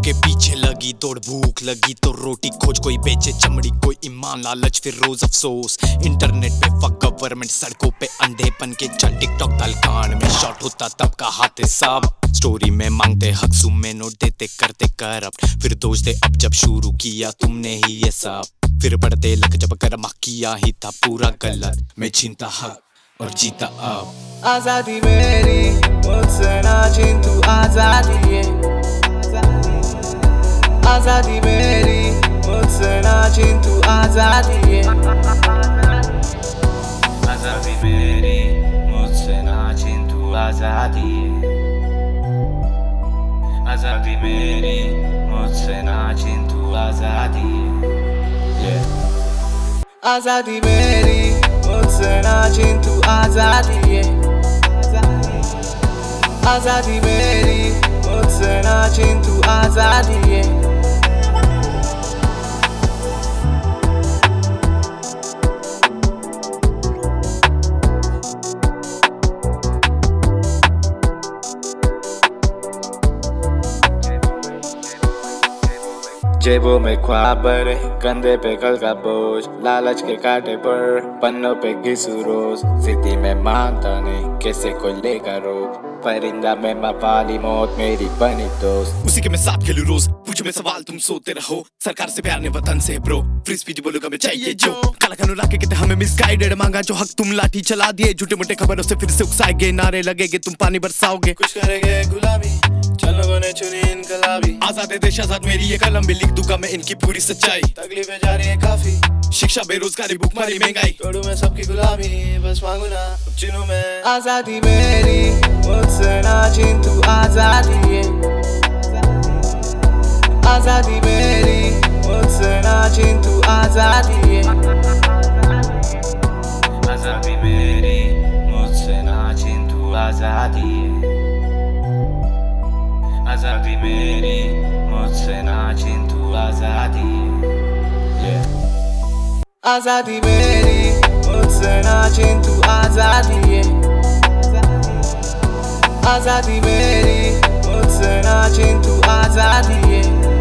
के पीछे लगी दौड़, भूख लगी तो रोटी खोज, कोई बेचे चमड़ी कोई ईमान, लालच फिर रोज अफसोस। इंटरनेट पे फक गवर्नमेंट, सड़कों पे अंधेपन के चल, टिकटॉक तलकान में शॉट होता तब का हाथ साफ। स्टोरी में मांगते हक, सुम में नोट देते करते करप्ट, फिर दोष दे अब जब शुरू किया तुमने ही ये सब। फिर बढ़ते लग जब कर्मा किया ही था पूरा गलत, मैं छीनता हक और जीता अब। आजादी मेरी मुझसे ना छीन तू, आजादी है। आजादी मेरी मुझसे ना छीन तू, आजादी है। आजादी मेरी मुझसे ना छीन तू, आजादी है। आजादी मेरी मुझसे ना छीन तू, आजादी है। आजादी मेरी मुझसे ना छीन तू, आजादी है। आजादी मेरी मुझसे ना छीन तू, आजादी है। जेबों में ख्वाब भरे, कंधे पे कल का बोझ, लालच के कांटे पर पन्नों पे घिसू रोज। जिद्दी में मानता नहीं कैसे कोई लेगा रोक, परिंदा में मवाली मौत मेरी बनी दोस्त। उसी के मैं साथ खेलूं रोज, पूछो मैं सवाल तुम सोते रहो। सरकार से प्यार ने वतन से ब्रो, फ्री स्पीच बोलूंगा मैं चाहिए जो। काला कानून लाके कहते हमें मिसगाइडेड, मांगा जो हक तुम लाठी चला दिए। झूठे मोटे खबरों से फिर से उकसाएंगे, नारे लगेंगे तुम पानी बरसाओगे। कुछ करेंगे गुलामी, चल लोगों ने चुनी इनकलाबी। आजाद है देश आजाद मेरी ये कलम भी लिख दूंगा मैं इनकी पूरी सच्चाई। तकलीफें जा रही है काफी, शिक्षा बेरोजगारी भूखमरी महंगाई, तोड़ू मैं सबकी गुलामी, बस मांगू ना चुनूं मैं। आजादी मेरी मुझसे ना छीन तू, आजादी है। आजादी मेरी मुझसे ना छीन तू, आजादी है। आजादी मेरी मुझसे ना छीन तू, आजादी है। आजादी मेरी मुझसे ना छीन तू, आजादी है। आजादी मेरी मुझसे ना छीन तू, आजादी है। आजादी मेरी मुझसे ना छीन तू, आजादी है।